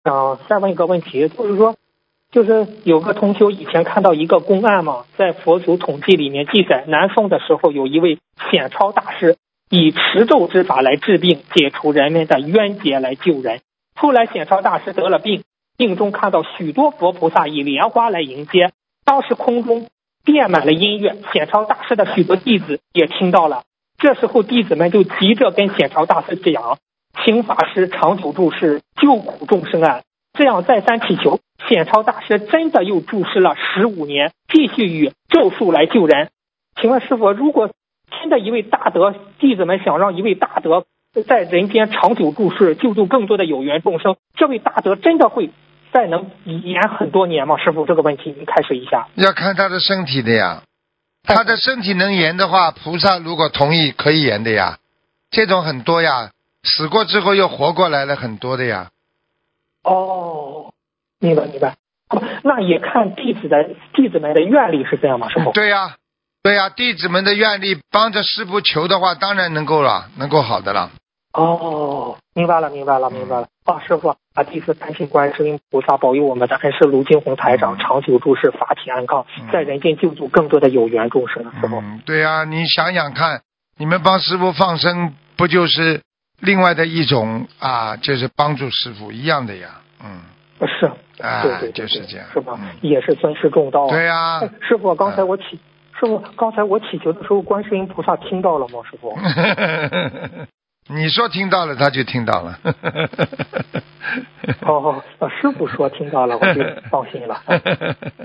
再问一个问题，就是说，就是有个同学以前看到一个公案嘛，在佛祖统计里面记载，南宋的时候有一位显超大师，以持咒之法来治病，解除人们的冤结来救人。后来显超大师得了病，病中看到许多佛菩萨以莲花来迎接，当时空中遍满了音乐，显超大师的许多弟子也听到了。这时候弟子们就急着跟显超大师讲，请法师长久住世，救苦众生啊！这样再三祈求，显超大师真的又住世了15年，继续以咒术来救人。请问师父，如果真的一位大德，弟子们想让一位大德在人间长久住世，救助更多的有缘众生，这位大德真的会再能延很多年吗？师父，这个问题您开始一下。 要看他的身体的呀，他的身体能延的话，菩萨如果同意可以延的呀，这种很多呀，死过之后又活过来了很多的呀。 哦，明白明白。那也看弟子们的愿力是这样吗？师父？ 对呀，对呀，弟子们的愿力帮着师父求的话，当然能够了，能够好的了。 哦，明白了明白了明白了。师父弟子恳请观世音菩萨保佑我们的恩师卢金红台长长久住世，法体安康，在人间救助更多的有缘众生。师父。 对呀，你想想看，你们帮师父放生，不就是另外的一种就是帮助师父一样的呀。 是，对， 就是这样， 是吧？也是尊师重道。 对呀。 师父，刚才我祈求的时候，观世音菩萨听到了吗？师父？ 你说听到了，他就听到了。 师父说听到了，我就放心了。